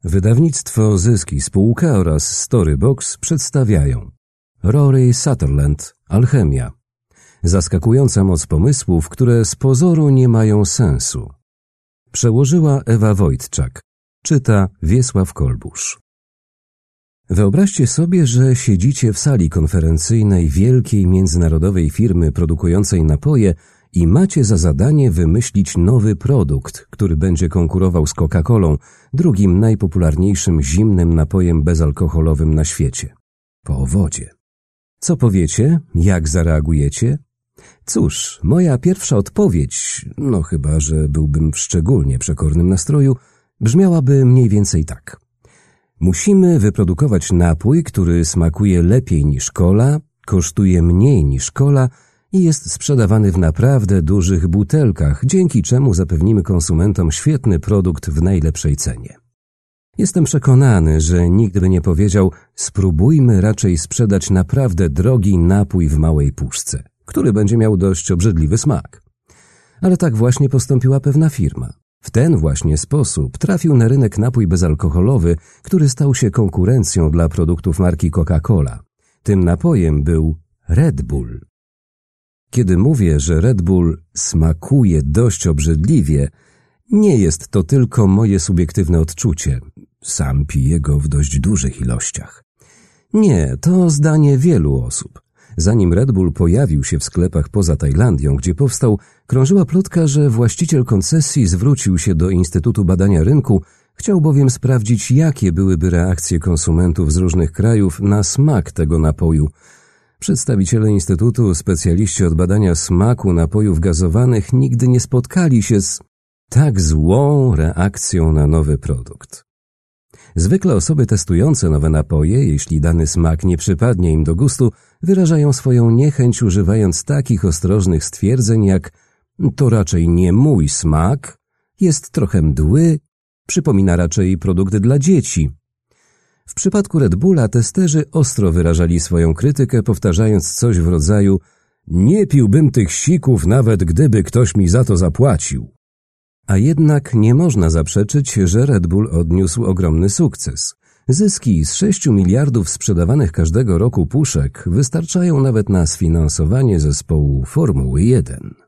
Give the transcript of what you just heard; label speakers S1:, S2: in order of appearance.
S1: Wydawnictwo Zyski Spółka oraz Storybox przedstawiają Rory Sutherland, Alchemia. Zaskakująca moc pomysłów, które z pozoru nie mają sensu. Przełożyła Ewa Wojtczak. Czyta Wiesław Kolbusz. Wyobraźcie sobie, że siedzicie w sali konferencyjnej wielkiej międzynarodowej firmy produkującej napoje i macie za zadanie wymyślić nowy produkt, który będzie konkurował z Coca-Colą, drugim najpopularniejszym zimnym napojem bezalkoholowym na świecie. Po wodzie. Co powiecie? Jak zareagujecie? Cóż, moja pierwsza odpowiedź, no chyba że byłbym w szczególnie przekornym nastroju, brzmiałaby mniej więcej tak. Musimy wyprodukować napój, który smakuje lepiej niż cola, kosztuje mniej niż cola i jest sprzedawany w naprawdę dużych butelkach, dzięki czemu zapewnimy konsumentom świetny produkt w najlepszej cenie. Jestem przekonany, że nikt by nie powiedział: spróbujmy raczej sprzedać naprawdę drogi napój w małej puszce, który będzie miał dość obrzydliwy smak. Ale tak właśnie postąpiła pewna firma. W ten właśnie sposób trafił na rynek napój bezalkoholowy, który stał się konkurencją dla produktów marki Coca-Cola. Tym napojem był Red Bull. Kiedy mówię, że Red Bull smakuje dość obrzydliwie, nie jest to tylko moje subiektywne odczucie. Sam piję go w dość dużych ilościach. Nie, to zdanie wielu osób. Zanim Red Bull pojawił się w sklepach poza Tajlandią, gdzie powstał, krążyła plotka, że właściciel koncesji zwrócił się do Instytutu Badania Rynku, chciał bowiem sprawdzić, jakie byłyby reakcje konsumentów z różnych krajów na smak tego napoju. Przedstawiciele Instytutu, specjaliści od badania smaku napojów gazowanych, nigdy nie spotkali się z tak złą reakcją na nowy produkt. Zwykle osoby testujące nowe napoje, jeśli dany smak nie przypadnie im do gustu, wyrażają swoją niechęć używając takich ostrożnych stwierdzeń jak: to raczej nie mój smak, jest trochę mdły, przypomina raczej produkt dla dzieci. W przypadku Red Bulla testerzy ostro wyrażali swoją krytykę, powtarzając coś w rodzaju: nie piłbym tych sików, nawet gdyby ktoś mi za to zapłacił. A jednak nie można zaprzeczyć, że Red Bull odniósł ogromny sukces. Zyski z 6 miliardów sprzedawanych każdego roku puszek wystarczają nawet na sfinansowanie zespołu Formuły 1.